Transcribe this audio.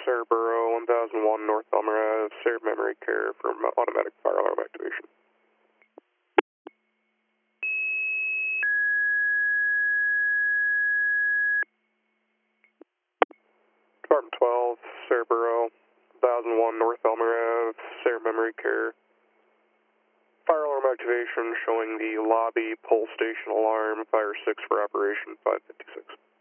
Cerebro, 1001 North Elmer, Sarah Memory Care from automatic fire alarm activation. Department 12, Cerebro, 1001 North Elmer, Sarah Memory Care. Fire alarm activation showing the lobby pull station alarm, fire 6 for operation 556.